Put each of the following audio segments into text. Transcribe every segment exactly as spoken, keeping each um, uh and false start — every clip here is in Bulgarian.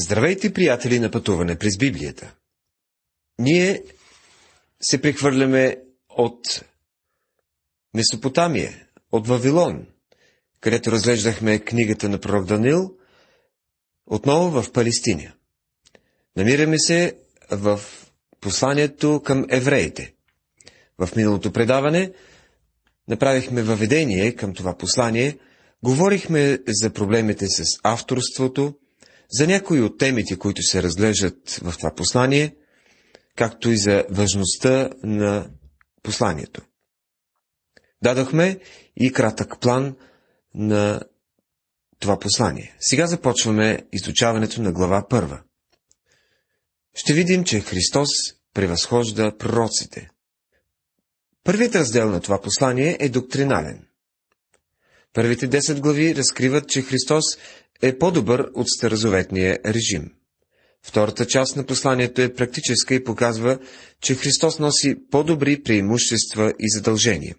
Здравейте, приятели на пътуване през Библията! Ние се прехвърляме от Месопотамия, от Вавилон, където разглеждахме книгата на пророк Даниил, отново в Палестина. Намираме се в посланието към евреите. В миналото предаване направихме въведение към това послание, говорихме за проблемите с авторството, за някои от темите, които се разглеждат в това послание, както и за важността на посланието. Дадохме и кратък план на това послание. Сега започваме изучаването на глава първа. Ще видим, че Христос превъзхожда пророците. Първият раздел на това послание е доктринален. Първите десет глави разкриват, че Христос е по-добър от старозаветния режим. Втората част на посланието е практическа и показва, че Христос носи по-добри преимущества и задължения.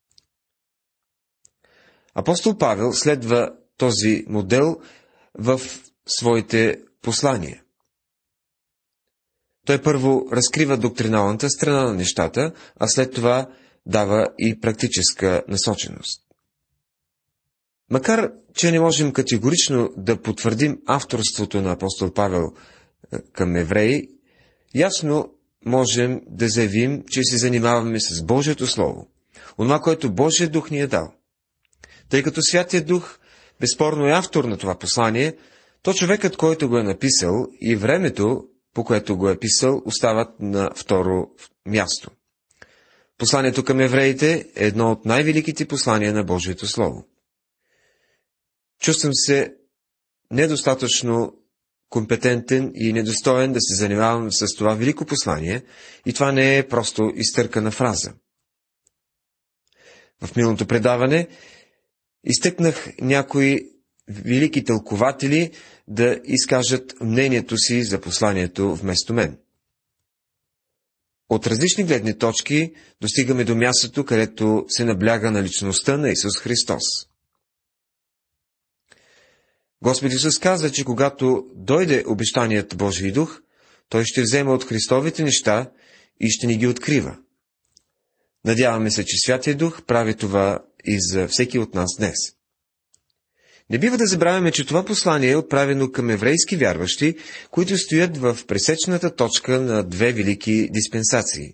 Апостол Павел следва този модел в своите послания. Той първо разкрива доктриналната страна на нещата, а след това дава и практическа насоченост. Макар че не можем категорично да потвърдим авторството на апостол Павел към евреи, ясно можем да заявим, че се занимаваме с Божието Слово, онова, което Божия Дух ни е дал. Тъй като Святия Дух безспорно е автор на това послание, то човекът, който го е написал, и времето, по което го е писал, остават на второ място. Посланието към евреите е едно от най-великите послания на Божието Слово. Чувствам се недостатъчно компетентен и недостоен да се занимавам с това велико послание, и това не е просто изтъркана фраза. В миналото предаване изтъкнах някои велики тълкователи да изкажат мнението си за посланието вместо мен. От различни гледни точки достигаме до мястото, където се набляга на личността на Исус Христос. Господ Исус каза, че когато дойде обещаният Божий дух, Той ще взема от Христовите неща и ще ни ги открива. Надяваме се, че Святия Дух прави това и за всеки от нас днес. Не бива да забравяме, че това послание е отправено към еврейски вярващи, които стоят в пресечната точка на две велики диспенсации.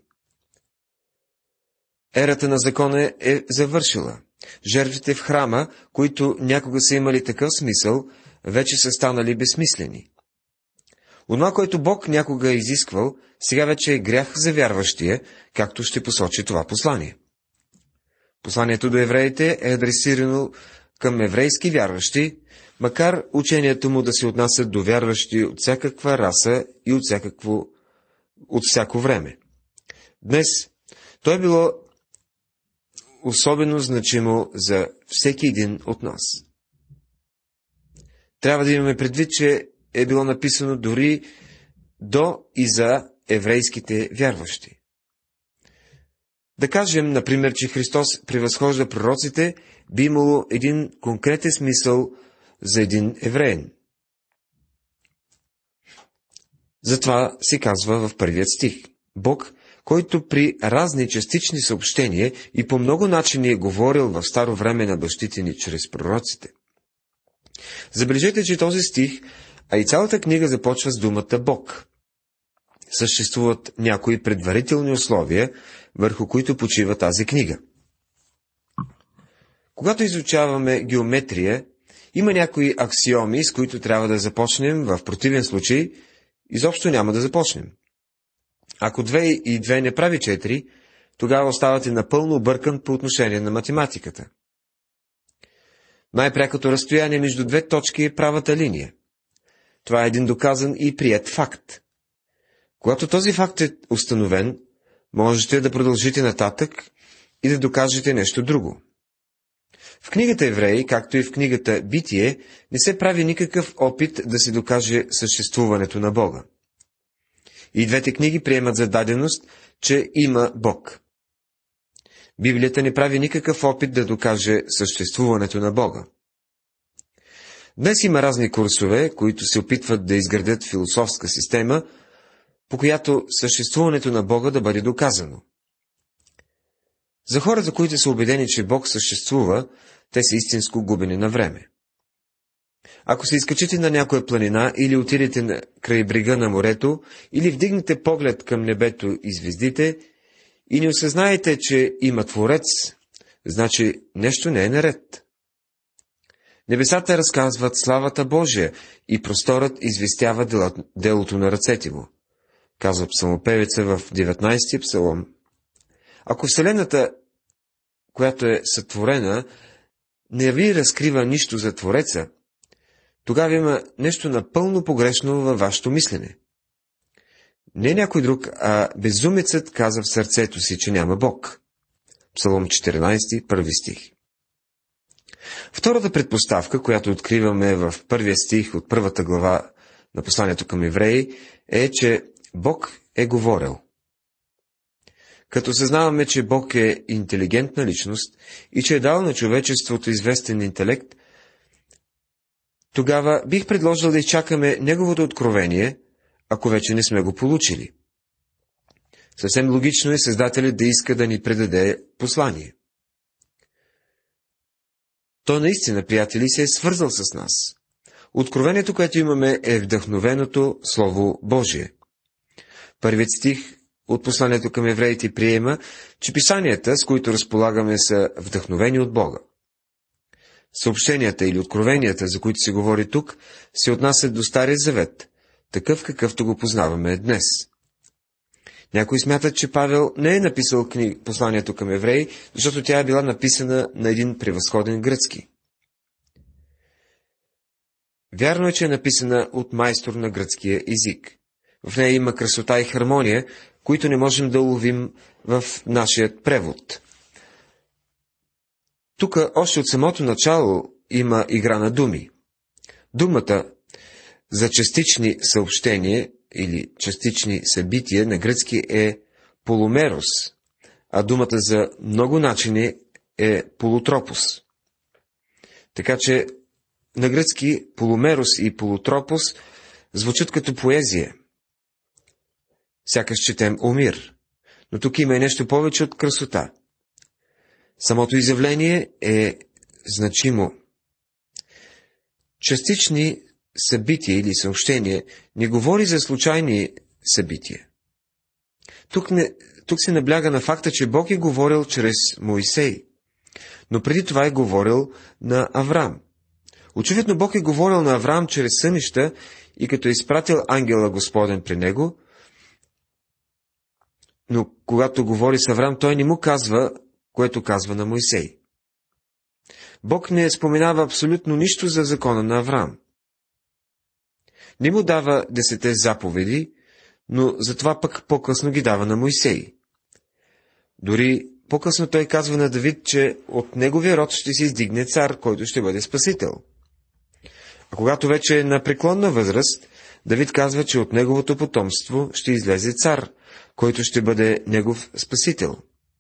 Ерата на закона е завършила. Жертвите в храма, които някога са имали такъв смисъл, вече са станали безсмислени. Онова, което Бог някога е изисквал, сега вече е грях за вярващия, както ще посочи това послание. Посланието до евреите е адресирано към еврейски вярващи, макар учението му да се отнасят до вярващи от всякаква раса и от, всякакво, от всяко време. Днес то е било особено значимо за всеки един от нас. Трябва да имаме предвид, че е било написано дори до и за еврейските вярващи. Да кажем, например, че Христос превъзхожда пророците, би имало един конкретен смисъл за един евреин. Затова се казва в първият стих: Бог, който при разни частични съобщения и по много начини е говорил в старо време на бащите ни чрез пророците. Забележете, че този стих, а и цялата книга започва с думата Бог. Съществуват някои предварителни условия, върху които почива тази книга. Когато изучаваме геометрия, има някои аксиоми, с които трябва да започнем, в противен случай изобщо няма да започнем. Ако две и две не прави четири, тогава оставате напълно объркан по отношение на математиката. Най-прякото разстояние между две точки е правата линия. Това е един доказан и приет факт. Когато този факт е установен, можете да продължите нататък и да докажете нещо друго. В книгата Евреи, както и в книгата Битие, не се прави никакъв опит да се докаже съществуването на Бога. И двете книги приемат за даденост, че има Бог. Библията не прави никакъв опит да докаже съществуването на Бога. Днес има разни курсове, които се опитват да изградят философска система, по която съществуването на Бога да бъде доказано. За хората, които са убедени, че Бог съществува, те са истинско губени на време. Ако се изкачите на някоя планина или отидете на край брега на морето, или вдигнете поглед към небето и звездите, и не осъзнаете, че има Творец, значи нещо не е наред. Небесата разказват славата Божия и просторът известява делото на ръцете му, казва псалмопевеца в деветнайсети псалом. Ако Вселената, която е сътворена, не ви разкрива нищо за Твореца, тогава има нещо напълно погрешно във вашето мислене. Не някой друг, а безумецът каза в сърцето си, че няма Бог. Псалом четиринайсети, първи стих. Втората предпоставка, която откриваме в първия стих от първата глава на посланието към евреи, е, че Бог е говорил. Като съзнаваме, че Бог е интелигентна личност и че е дал на човечеството известен интелект, тогава бих предложил да изчакаме Неговото откровение, ако вече не сме го получили. Съвсем логично е Създателят да иска да ни предаде послание. Той наистина, приятели, се е свързал с нас. Откровението, което имаме, е вдъхновеното Слово Божие. Първият стих от посланието към евреите приема, че писанията, с които разполагаме, са вдъхновени от Бога. Съобщенията или откровенията, за които се говори тук, се отнасят до Стария завет, такъв какъвто го познаваме днес. Някои смятат, че Павел не е написал книга, посланието към евреи, защото тя е била написана на един превъзходен гръцки. Вярно е, че е написана от майстор на гръцкия език. В нея има красота и хармония, които не можем да уловим в нашия превод. Тук още от самото начало има игра на думи. Думата за частични съобщения или частични събития на гръцки е полумерос, а думата за много начини е полутропос. Така че на гръцки полумерос и полутропос звучат като поезия. Сякаш четем Омир, но тук има и нещо повече от красота. Самото изявление е значимо. Частични събития или съобщения не говори за случайни събития. Тук, не, тук се набляга на факта, че Бог е говорил чрез Моисей, но преди това е говорил на Авраам. Очевидно Бог е говорил на Авраам чрез сънища и като е изпратил ангела Господен при него, но когато говори с Авраам, той не му казва, което казва на Моисей. Бог не споменава абсолютно нищо за закона на Авраам. Не му дава десете заповеди, но затова пък по-късно ги дава на Моисей. Дори по-късно той казва на Давид, че от неговия род ще се издигне цар, който ще бъде спасител. А когато вече е на преклонна възраст, Давид казва, че от неговото потомство ще излезе цар, който ще бъде негов спасител.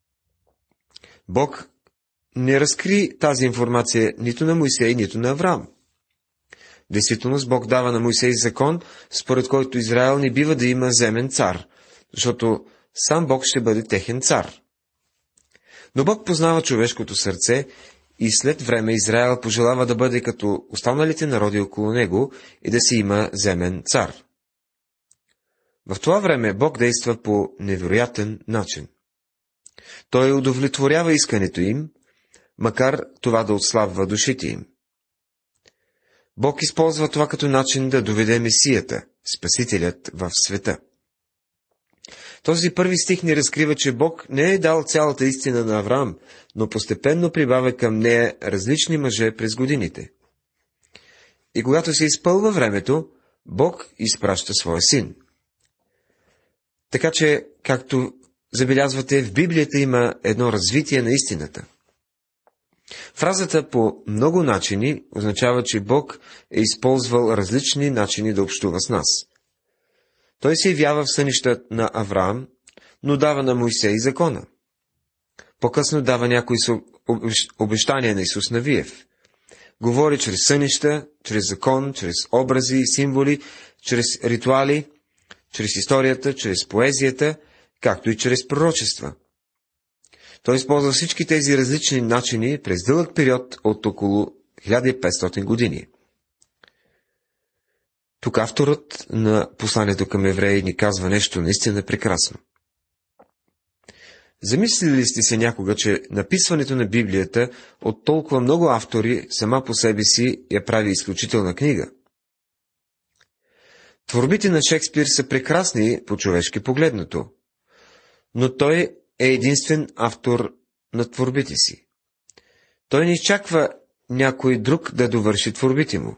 Бог не разкри тази информация нито на Моисей, нито на Авраам. В действителност Бог дава на Моисей закон, според който Израел не бива да има земен цар, защото сам Бог ще бъде техен цар. Но Бог познава човешкото сърце и след време Израел пожелава да бъде като останалите народи около него и да си има земен цар. В това време Бог действа по невероятен начин. Той удовлетворява искането им, макар това да отслабва душите им. Бог използва това като начин да доведе Месията, Спасителят, в света. Този първи стих ни разкрива, че Бог не е дал цялата истина на Авраам, но постепенно прибавя към нея различни мъже през годините. И когато се изпълва времето, Бог изпраща своя син. Така че, както забелязвате, в Библията има едно развитие на истината. Фразата по много начини означава, че Бог е използвал различни начини да общува с нас. Той се явява в сънища на Авраам, но дава на Моисей закона. По-късно дава някои обещания на Исус Навиев. говори чрез сънища, чрез закон, чрез образи и символи, чрез ритуали, чрез историята, чрез поезията, както и чрез пророчества. Той използва всички тези различни начини през дълъг период от около хиляда и петстотин години. Тук авторът на посланието към евреи ни казва нещо наистина прекрасно. Замислили ли сте се някога, че написването на Библията от толкова много автори сама по себе си я прави изключителна книга? Творбите на Шекспир са прекрасни по човешки погледнато, но той е единствен автор на творбите си. Той не изчаква някой друг да довърши творбите му.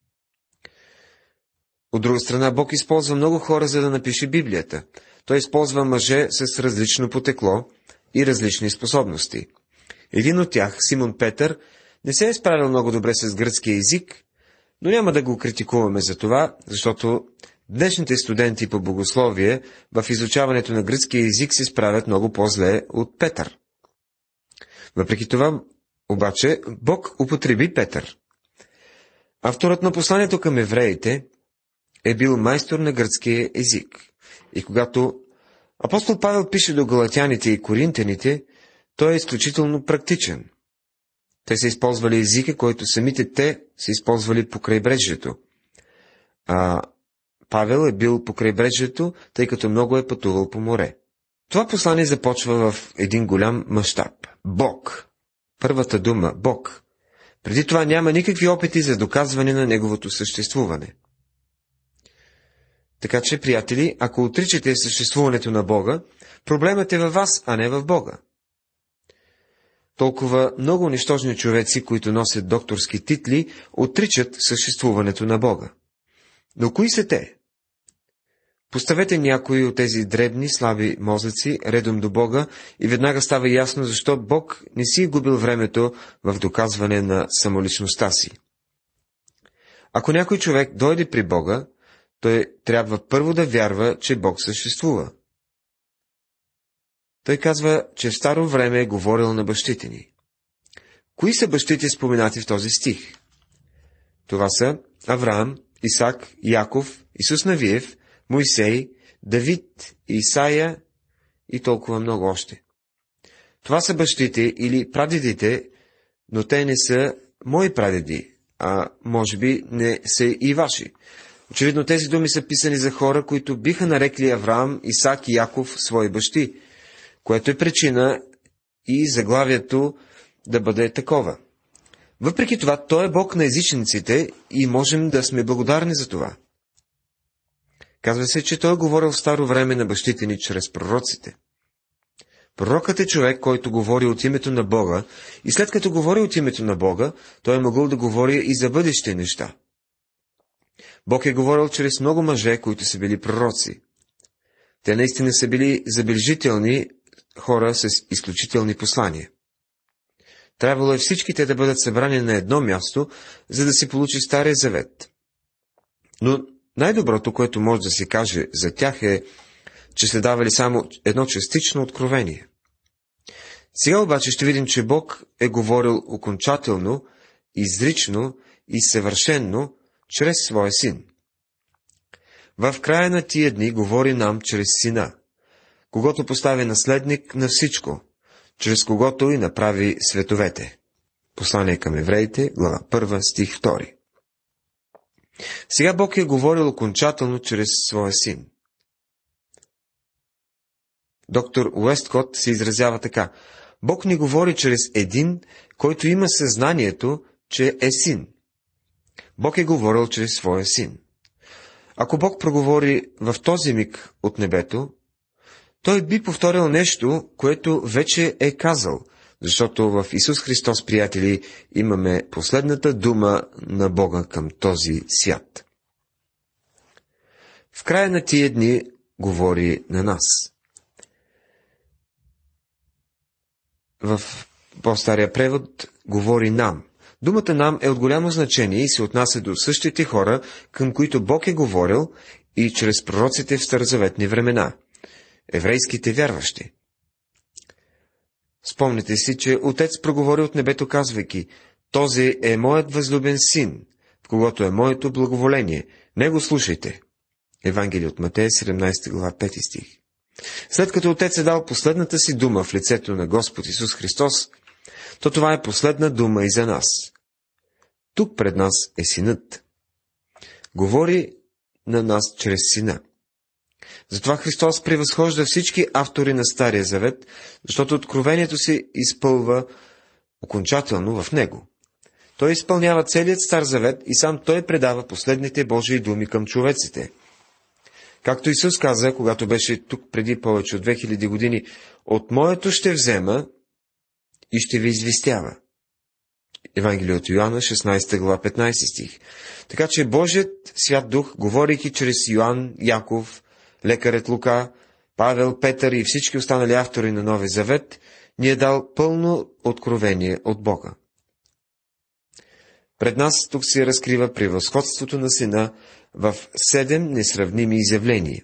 От друга страна, Бог използва много хора, за да напише Библията. Той използва мъже с различно потекло и различни способности. Един от тях, Симон Петър, не се е справил много добре с гръцкия език, но няма да го критикуваме за това, защото днешните студенти по богословие в изучаването на гръцкия език се справят много по-зле от Петър. Въпреки това, обаче, Бог употреби Петър. Авторът на посланието към евреите е бил майстор на гръцкия език. И когато апостол Павел пише до галатяните и коринтяните, той е изключително практичен. Те са използвали езика, който самите те са използвали по крайбрежието. А Павел е бил по крайбрежието, тъй като много е пътувал по море. Това послание започва в един голям мащаб. Бог. Първата дума – Бог. Преди това няма никакви опити за доказване на неговото съществуване. Така че, приятели, ако отричате съществуването на Бога, проблемът е във вас, а не в Бога. Толкова много нищожни човеци, които носят докторски титли, отричат съществуването на Бога. Но кои са те? Поставете някои от тези дребни, слаби мозъци редом до Бога и веднага става ясно, защо Бог не си е губил времето в доказване на самоличността си. Ако някой човек дойде при Бога, той трябва първо да вярва, че Бог съществува. Той казва, че в старо време е говорил на бащите ни. Кои са бащите споменати в този стих? Това са Авраам, Исак, Яков, Исус Навиев, Мойсей, Давид, Исаия и толкова много още. Това са бащите или прадедите, но те не са мои прадеди, а може би не са и ваши. Очевидно тези думи са писани за хора, които биха нарекли Авраам, Исак и Яков свои бащи, което е причина и заглавието да бъде такова. Въпреки това, той е Бог на езичниците и можем да сме благодарни за това. Казва се, че той е говорил в старо време на бащите ни чрез пророците. Пророкът е човек, който говори от името на Бога, и след като говори от името на Бога, той е могъл да говори и за бъдещи неща. Бог е говорил чрез много мъже, които са били пророци. Те наистина са били забележителни хора с изключителни послания. Трябвало е всичките да бъдат събрани на едно място, за да се получи Стария завет. Но най-доброто, което може да се каже за тях е, че са давали само едно частично откровение. Сега обаче ще видим, че Бог е говорил окончателно, изрично и съвършенно чрез своя син. В края на тия дни говори нам чрез сина, когото постави наследник на всичко, чрез когото и направи световете. Послание към евреите, глава първа, стих втори. Сега Бог е говорил окончателно чрез своя син. Доктор Уесткот се изразява така: Бог ни говори чрез един, който има съзнанието, че е син. Бог е говорил чрез своя син. Ако Бог проговори в този миг от небето, той би повторил нещо, което вече е казал, защото в Исус Христос, приятели, имаме последната дума на Бога към този свят. В края на тия дни говори на нас. В по-стария превод говори нам. Думата нам е от голямо значение и се отнася до същите хора, към които Бог е говорил и чрез пророците в старозаветни времена. Еврейските вярващи. Спомните си, че Отец проговори от небето, казвайки: този е моят възлюбен син, в когото е моето благоволение. Него слушайте. Евангелие от Матея, седемнадесета глава, пети стих. След като Отец е дал последната си дума в лицето на Господ Исус Христос, то това е последна дума и за нас. Тук пред нас е Синът. Говори на нас чрез Сина. Затова Христос превъзхожда всички автори на Стария Завет, защото откровението се изпълва окончателно в Него. Той изпълнява целият Стар Завет и сам Той предава последните Божии думи към човеците. Както Исус каза, когато беше тук преди повече от две хиляди години, от моето ще взема и ще ви известява. Евангелие от Йоанна, шестнадесета глава, петнадесети стих. Така че Божият Свят Дух, говорейки чрез Йоан, Яков, лекарят Лука, Павел, Петър и всички останали автори на Новия Завет, ни е дал пълно откровение от Бога. Пред нас тук се разкрива превъзходството на Сина в седем несравними изявления.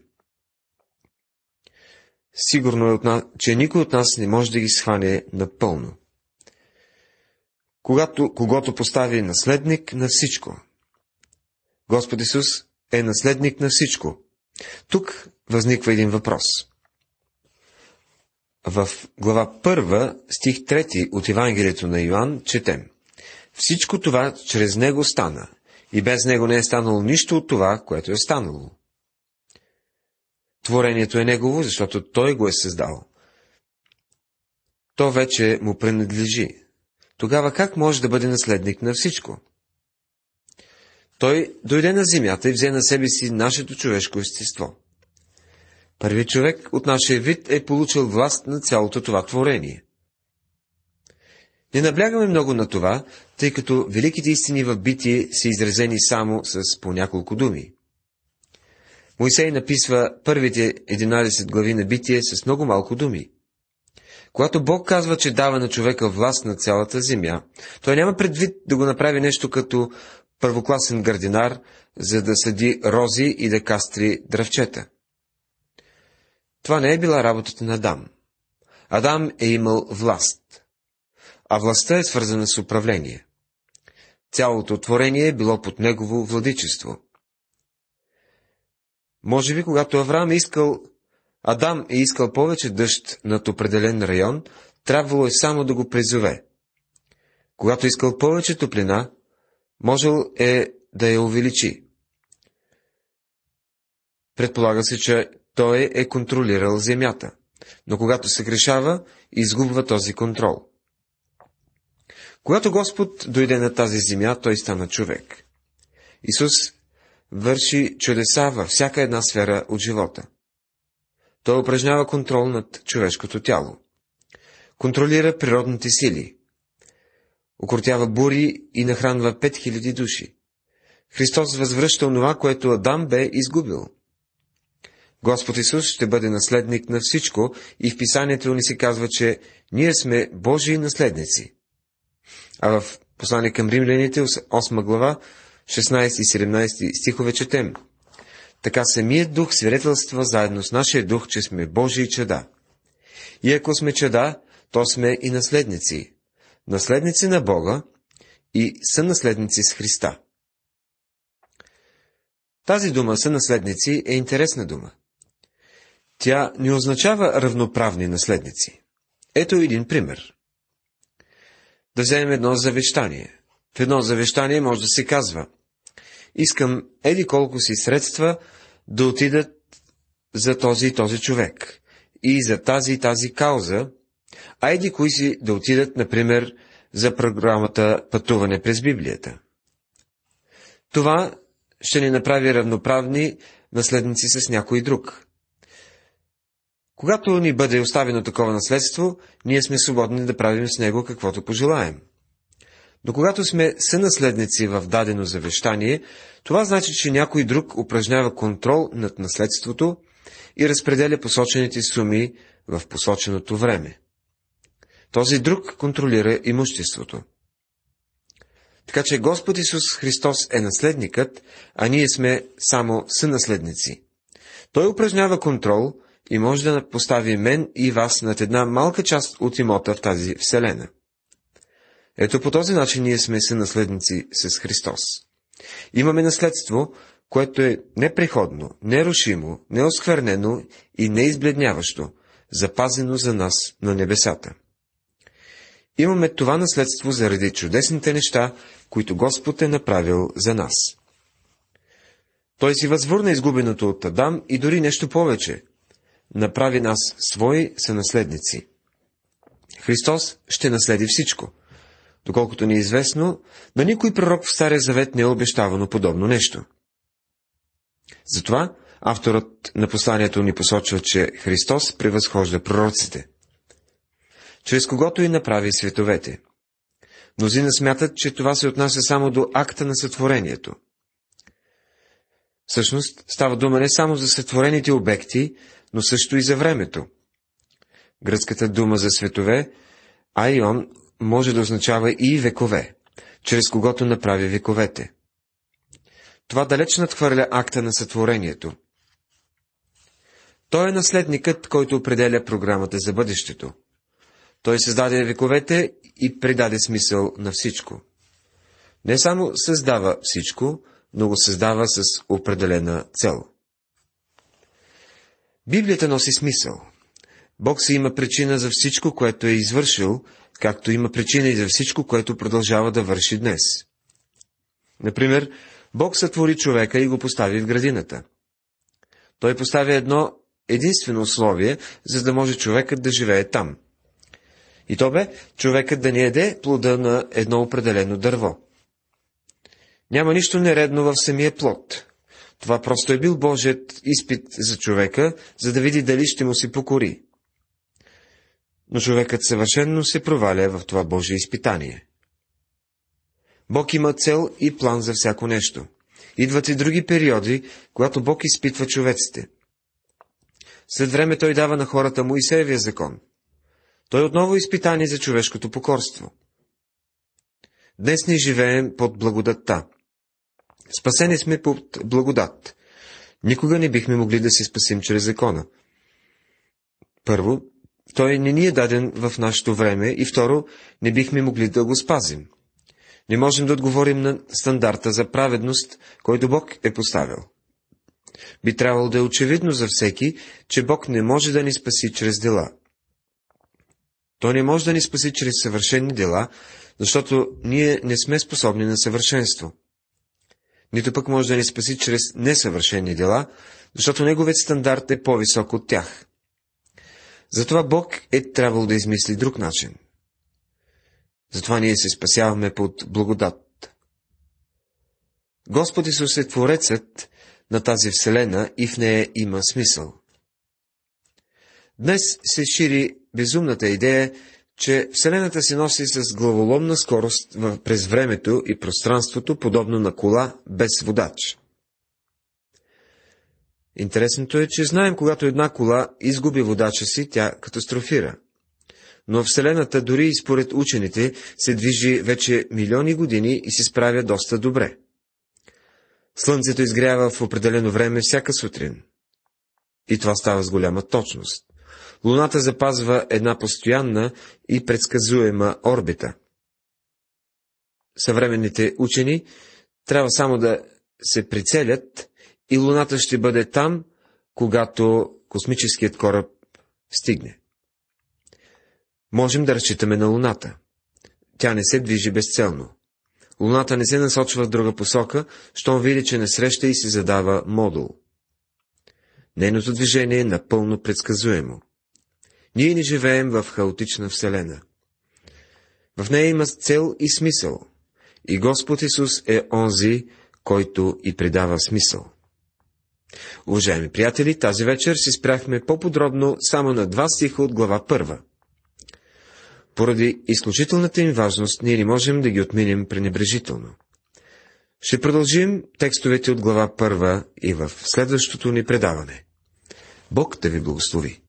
Сигурно е, от нас, че никой от нас не може да ги схване напълно. Когато, когато постави наследник на всичко. Господ Исус е наследник на всичко. Тук възниква един въпрос. В глава първа, стих трети от Евангелието на Йоан, четем: всичко това чрез Него стана, и без Него не е станало нищо от това, което е станало. Творението е Негово, защото Той го е създал. То вече му принадлежи. Тогава как може да бъде наследник на всичко? Той дойде на земята и взе на себе си нашето човешко естество. Първият човек от нашия вид е получил власт на цялото това творение. Не наблягаме много на това, тъй като великите истини в Битие са изразени само с по няколко думи. Мойсей написва първите единадесет глави на Битие с много малко думи. Когато Бог казва, че дава на човека власт на цялата земя, той няма предвид да го направи нещо като първокласен градинар, за да съди рози и да кастри дръвчета. Това не е била работата на Адам. Адам е имал власт, а властта е свързана с управление. Цялото творение е било под негово владичество. Може би, когато Авраам е искал, Адам е искал повече дъжд над определен район, трябвало е само да го призове. Когато е искал повече топлина, можел е да я увеличи. Предполага се, че той е контролирал земята, но когато се грешава, изгубва този контрол. Когато Господ дойде на тази земя, той стана човек. Исус върши чудеса във всяка една сфера от живота. Той упражнява контрол над човешкото тяло. Контролира природните сили. Укротява бури и нахранва пет хиляди души. Христос възвръща онова, което Адам бе изгубил. Господ Исус ще бъде наследник на всичко и в Писанието ни се казва, че ние сме Божии наследници. А в послание към римляните, осма глава, шестнадесети и седемнадесети стихове четем: така самият дух свидетелства заедно с нашия дух, че сме Божии чада. И ако сме чада, то сме и наследници. Наследници на Бога и сънаследници с Христа. Тази дума сънаследници е интересна дума. Тя не означава равноправни наследници. Ето един пример. Да вземем едно завещание. В едно завещание може да се казва: искам еди колко си средства да отидат за този и този човек и за тази и тази кауза, а еди кои си да отидат, например, за програмата Пътуване през Библията. Това ще ни направи равноправни наследници с някой друг. Когато ни бъде оставено такова наследство, ние сме свободни да правим с него каквото пожелаем. Но когато сме сънаследници в дадено завещание, това значи, че някой друг упражнява контрол над наследството и разпределя посочените суми в посоченото време. Този друг контролира имуществото. Така че Господ Исус Христос е наследникът, а ние сме само сънаследници. Той упражнява контрол и може да постави мен и вас над една малка част от имота в тази вселена. Ето по този начин ние сме сънаследници с Христос. Имаме наследство, което е непреходно, нерушимо, неосквернено и неизбледняващо, запазено за нас на небесата. Имаме това наследство заради чудесните неща, които Господ е направил за нас. Той си възвърна изгубеното от Адам и дори нещо повече. Направи нас свои сънаследници. Христос ще наследи всичко. Доколкото ни е известно, на никой пророк в Стария Завет не е обещавано подобно нещо. Затова авторът на посланието ни посочва, че Христос превъзхожда пророците, чрез когото и направи световете. Мнозина смятат, че това се отнася само до акта на сътворението. Всъщност става дума не само за сътворените обекти, но също и за времето. Гръцката дума за светове, айон, може да означава и векове, чрез когото направи вековете. Това далеч надхвърля акта на сътворението. Той е наследникът, който определя програмата за бъдещето. Той създаде вековете и придаде смисъл на всичко. Не само създава всичко, но го създава с определена цел. Библията носи смисъл. Бог си има причина за всичко, което е извършил, както има причина и за всичко, което продължава да върши днес. Например, Бог сътвори човека и го постави в градината. Той поставя едно единствено условие, за да може човекът да живее там. И то бе човекът да не яде плода на едно определено дърво. Няма нищо нередно в самия плод. Това просто е бил Божият изпит за човека, за да види дали ще му се покори. Но човекът съвършенно се проваля в това Божие изпитание. Бог има цел и план за всяко нещо. Идват и други периоди, когато Бог изпитва човеците. След време Той дава на хората Моисеевия закон. Той отново е изпитание за човешкото покорство. Днес ние живеем под благодатта. Спасени сме под благодат. Никога не бихме могли да се спасим чрез закона. Първо, той не ни е даден в нашето време и второ, не бихме могли да го спазим. Не можем да отговорим на стандарта за праведност, който Бог е поставил. Би трябвало да е очевидно за всеки, че Бог не може да ни спаси чрез дела. Той не може да ни спаси чрез съвършени дела, защото ние не сме способни на съвършенство. Нито пък може да ни спаси чрез несъвършени дела, защото неговият стандарт е по-висок от тях. Затова Бог е трябвало да измисли друг начин. Затова ние се спасяваме под благодат. Господ Исус е Творецът на тази вселена и в нея има смисъл. Днес се шири безумната идея, че Вселената се носи с главоломна скорост през времето и пространството, подобно на кола без водач. Интересното е, че знаем, когато една кола изгуби водача си, тя катастрофира. Но Вселената, дори и според учените, се движи вече милиони години и се справя доста добре. Слънцето изгрява в определено време всяка сутрин. И това става с голяма точност. Луната запазва една постоянна и предсказуема орбита. Съвременните учени трябва само да се прицелят и Луната ще бъде там, когато космическият кораб стигне. Можем да разчитаме на Луната. Тя не се движи безцелно. Луната не се насочва в друга посока, щом види, че не среща и се задава модул. Нейното движение е напълно предсказуемо. Ние не живеем в хаотична вселена. В нея има цел и смисъл. И Господ Исус е онзи, който и придава смисъл. Уважаеми приятели, тази вечер се спряхме по-подробно само на два стиха от глава първа. Поради изключителната им важност, ние не можем да ги отминем пренебрежително. Ще продължим текстовете от глава първа и в следващото ни предаване. Бог да ви благослови!